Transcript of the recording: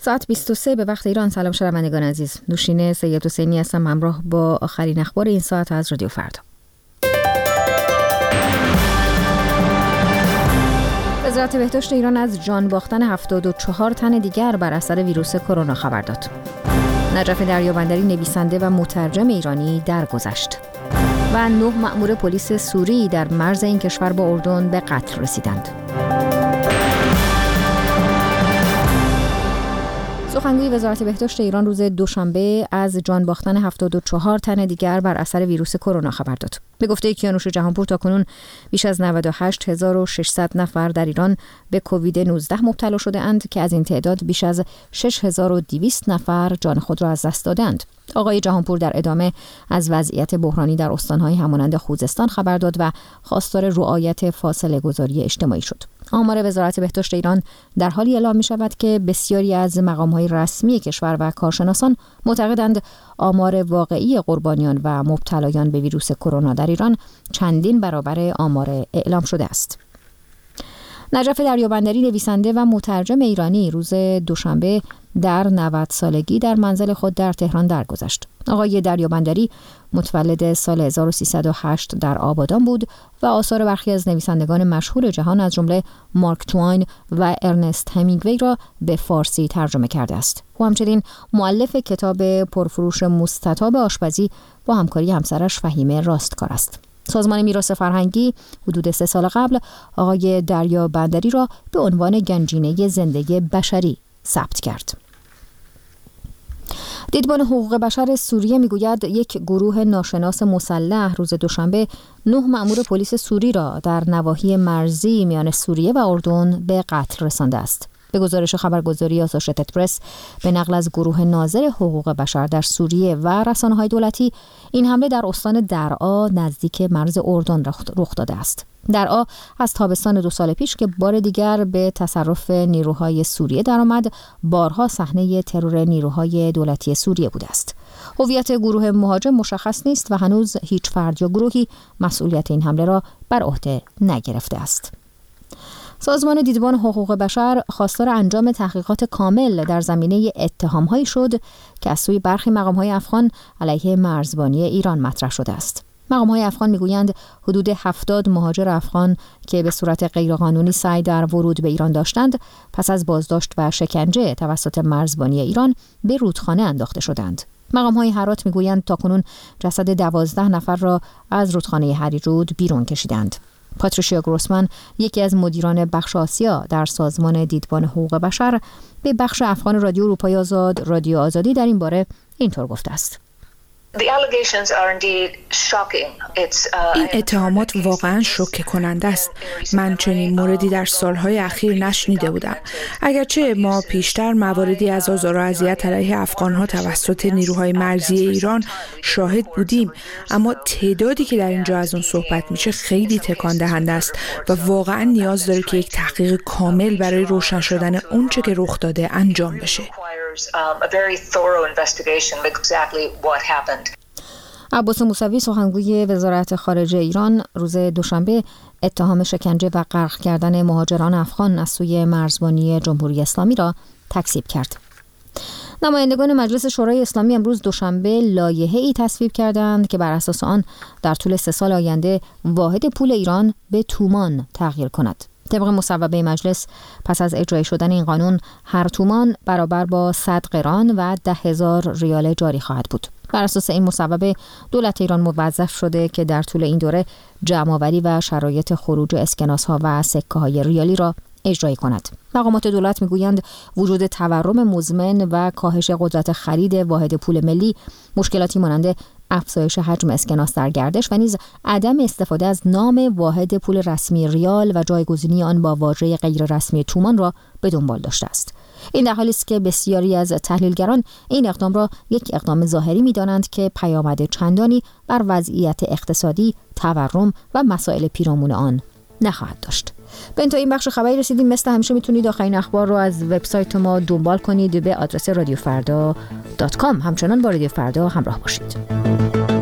ساعت 23 به وقت ایران. سلام شنوندگان عزیز، نوشین سید حسینی هستم همراه با آخرین اخبار این ساعت از رادیو فردا. وزارت بهداشت ایران از جان باختن 74 تن دیگر بر اثر ویروس کرونا خبر داد. نجف دریابندری نویسنده و مترجم ایرانی درگذشت و 9 مأمور پلیس سوری در مرز این کشور با اردن به قتل رسیدند. سخنگوی وزارت بهداشت ایران روز دوشنبه از جان باختن 74 تن دیگر بر اثر ویروس کرونا خبر داد. به گفته کیانوش جهانپور تاکنون بیش از 98600 نفر در ایران به کووید 19 مبتلا شده اند که از این تعداد بیش از 6200 نفر جان خود را از دست دادند. آقای جهانپور در ادامه از وضعیت بحرانی در استان‌های همانند خوزستان خبر داد و خواستار رعایت فاصله گذاری اجتماعی شد. آمار وزارت بهداشت ایران در حالی اعلام می شود که بسیاری از مقام‌های رسمی کشور و کارشناسان معتقدند آمار واقعی قربانیان و مبتلایان به ویروس کرونا در ایران چندین برابر آمار اعلام شده است. نجف دریابندری نویسنده و مترجم ایرانی روز دوشنبه در 90 سالگی در منزل خود در تهران درگذشت. آقای دریابندری متولد سال 1308 در آبادان بود و آثار برخی از نویسندگان مشهور جهان از جمله مارک توین و ارنست همینگوی را به فارسی ترجمه کرده است. او همچنین مؤلف کتاب پرفروش مستطاب آشپزی با همکاری همسرش فهیمه راستکار است. سازمان میراث فرهنگی حدود 3 سال قبل آقای دریابندری را به عنوان گنجینه زنده بشری ثبت کرد. دیدبان حقوق بشر سوریه میگوید یک گروه ناشناس مسلح روز دوشنبه 9 مأمور پلیس سوری را در نواحی مرزی میان سوریه و اردن به قتل رسانده است. به گزارش خبرگزاری آسوشیتد پرس به نقل از گروه ناظر حقوق بشر در سوریه و رسانه‌های دولتی، این حمله در استان درعا نزدیک مرز اردن رخ داده است. درعا از تابستان 2 سال پیش که بار دیگر به تصرف نیروهای سوریه درآمد، بارها صحنه ترور نیروهای دولتی سوریه بوده است. هویت گروه مهاجم مشخص نیست و هنوز هیچ فرد یا گروهی مسئولیت این حمله را بر عهده نگرفته است. سازمان دیدبان حقوق بشر خواستار انجام تحقیقات کامل در زمینه اتهام‌هایی شد که از سوی برخی مقام‌های افغان علیه مرزبانی ایران مطرح شده است. مقام‌های افغان می‌گویند حدود 70 مهاجر افغان که به صورت غیرقانونی سعی در ورود به ایران داشتند، پس از بازداشت و شکنجه توسط مرزبانی ایران به رودخانه انداخته شدند. مقام‌های هرات می‌گویند تاکنون جسد 12 نفر را از رودخانه هریرود بیرون کشیدند. پاتریشیا گروسمن، یکی از مدیران بخش آسیا در سازمان دیدبان حقوق بشر، به بخش افغان رادیو اروپای آزاد رادیو آزادی در این باره اینطور گفته است: این اتهامات واقعا شوکه کننده است. من چنین موردی در سالهای اخیر نشنیده بودم. اگرچه ما پیشتر مواردی از آزار و اذیت علیه افغانها توسط نیروهای مرزی ایران شاهد بودیم، اما تعدادی که در اینجا از اون صحبت میشه خیلی تکان دهنده است و واقعا نیاز داره که یک تحقیق کامل برای روشن شدن اون چه که رخ داده انجام بشه. عباس موسوی، سخنگوی وزارت خارجه ایران، روز دوشنبه اتهام شکنجه و غرق کردن مهاجران افغان از سوی مرزبانی جمهوری اسلامی را تکذیب کرد. نمایندگان مجلس شورای اسلامی امروز دوشنبه لایحه‌ای تصویب کردند که بر اساس آن در طول 3 سال آینده واحد پول ایران به تومان تغییر کند. طبق مصوبه مجلس، پس از اجرای شدن این قانون، هر تومان برابر با 100 قران و 10,000 ریال جاری خواهد بود. بر اساس این مصوبه، دولت ایران موظف شده که در طول این دوره جمع‌آوری و شرایط خروج اسکناس‌ها و سکه‌های ریالی را اجرایی کند. مقامات دولت میگویند وجود تورم مزمن و کاهش قدرت خرید واحد پول ملی، مشکلاتی مانند افزایش حجم اسکناس در گردش و نیز عدم استفاده از نام واحد پول رسمی ریال و جایگزینی آن با واژه غیر رسمی تومان را به دنبال داشته است. این در حالی است که بسیاری از تحلیلگران این اقدام را یک اقدام ظاهری می‌دانند که پیامد چندانی بر وضعیت اقتصادی، تورم و مسائل پیرامون آن نخواهد داشت. به انتهای این بخش خبری رسیدیم. مثل همیشه میتونید آخرین اخبار رو از وبسایت ما دنبال کنید به آدرس radiofrda.com. همچنان با رادیو فردا همراه باشید.